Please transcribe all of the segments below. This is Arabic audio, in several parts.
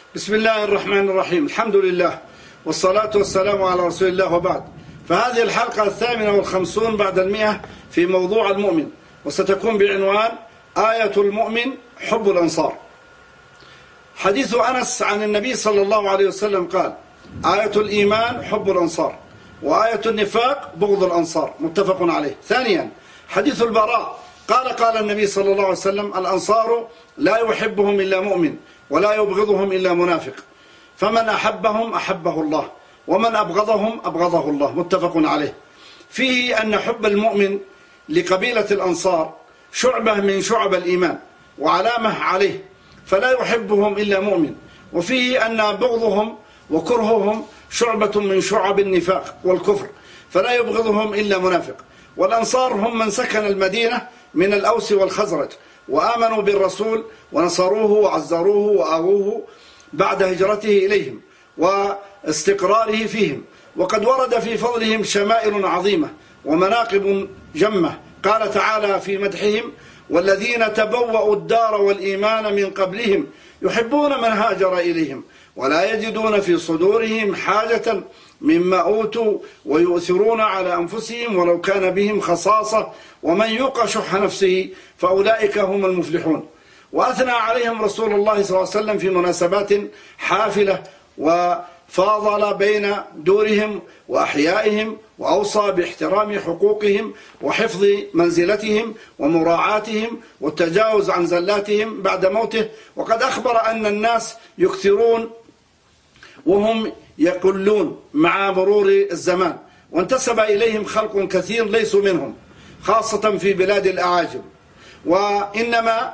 بسم الله الرحمن الرحيم. الحمد لله والصلاة والسلام على رسول الله، وبعد. فهذه الحلقة 58 بعد 100 في موضوع المؤمن، وستكون بعنوان آية المؤمن حب الأنصار. حديث أنس عن النبي صلى الله عليه وسلم قال: آية الإيمان حب الأنصار، وآية النفاق بغض الأنصار، متفق عليه. ثانيا، حديث البراء قال النبي صلى الله عليه وسلم: الأنصار لا يحبهم إلا مؤمن ولا يبغضهم إلا منافق، فمن أحبهم أحبه الله ومن أبغضهم أبغضه الله، متفق عليه. فيه أن حب المؤمن لقبيلة الأنصار شعبة من شعب الإيمان وعلامة عليه، فلا يحبهم إلا مؤمن. وفيه أن بغضهم وكرههم شعبة من شعب النفاق والكفر، فلا يبغضهم إلا منافق. والأنصار هم من سكن المدينة من الأوس والخزرج، وآمنوا بالرسول ونصروه وعزروه وآووه بعد هجرته إليهم واستقراره فيهم. وقد ورد في فضلهم شمائل عظيمة ومناقب جمة. قال تعالى في مدحهم: والذين تبوأوا الدار والإيمان من قبلهم يحبون من هاجر إليهم ولا يجدون في صدورهم حاجة مما أوتوا ويؤثرون على أنفسهم ولو كان بهم خصاصة ومن يوق شح نفسه فأولئك هم المفلحون. وأثنى عليهم رسول الله صلى الله عليه وسلم في مناسبات حافلة، وفاضل بين دورهم وأحيائهم، وأوصى باحترام حقوقهم وحفظ منزلتهم ومراعاتهم والتجاوز عن زلاتهم بعد موته. وقد أخبر أن الناس يكثرون وهم يقلون مع مرور الزمان، وانتسب إليهم خلق كثير ليسوا منهم، خاصة في بلاد الأعاجم. وإنما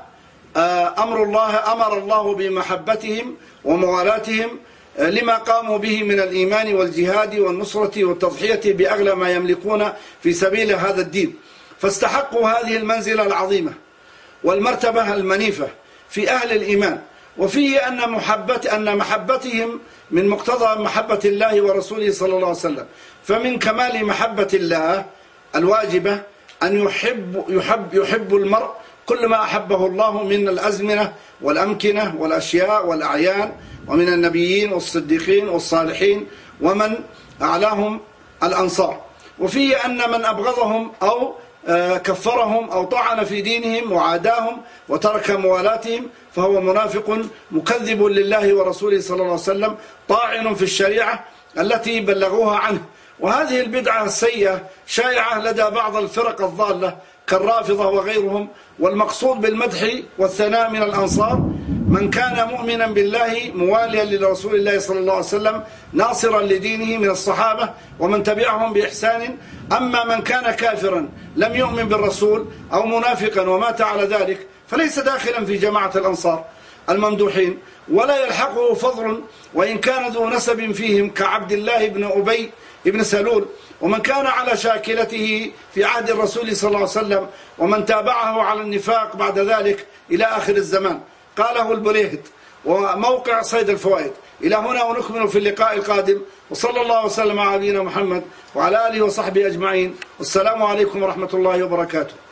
أمر الله بمحبتهم وموالاتهم لما قاموا به من الإيمان والجهاد والنصرة والتضحية بأغلى ما يملكون في سبيل هذا الدين، فاستحقوا هذه المنزلة العظيمة والمرتبة المنيفة في أهل الإيمان. وفيه أن محبتهم من مقتضى محبة الله ورسوله صلى الله عليه وسلم. فمن كمال محبة الله الواجبة أن يحب المرء كل ما أحبه الله من الأزمنة والأمكنة والأشياء والأعيان، ومن النبيين والصديقين والصالحين، ومن أعلاهم الأنصار. وفيه أن من أبغضهم أو كفرهم أو طعن في دينهم وعاداهم وترك موالاتهم فهو منافق مكذب لله ورسوله صلى الله عليه وسلم، طاعن في الشريعة التي بلغوها عنه. وهذه البدعة السيئة شائعة لدى بعض الفرق الضالة كالرافضة وغيرهم. والمقصود بالمدح والثناء من الأنصار من كان مؤمنا بالله مواليا لرسول الله صلى الله عليه وسلم ناصرا لدينه من الصحابة ومن تبعهم بإحسان. أما من كان كافرا لم يؤمن بالرسول أو منافقا ومات على ذلك فليس داخلا في جماعة الأنصار الممدوحين، ولا يلحقه فضل وإن كان ذو نسب فيهم كعبد الله بن أبي بن سلول، ومن كان على شاكلته في عهد الرسول صلى الله عليه وسلم، ومن تابعه على النفاق بعد ذلك إلى آخر الزمان. قاله البليهد وموقع صيد الفوائد. إلى هنا ونكمل في اللقاء القادم، وصلى الله وسلم على نبينا محمد وعلى آله وصحبه أجمعين. والسلام عليكم ورحمة الله وبركاته.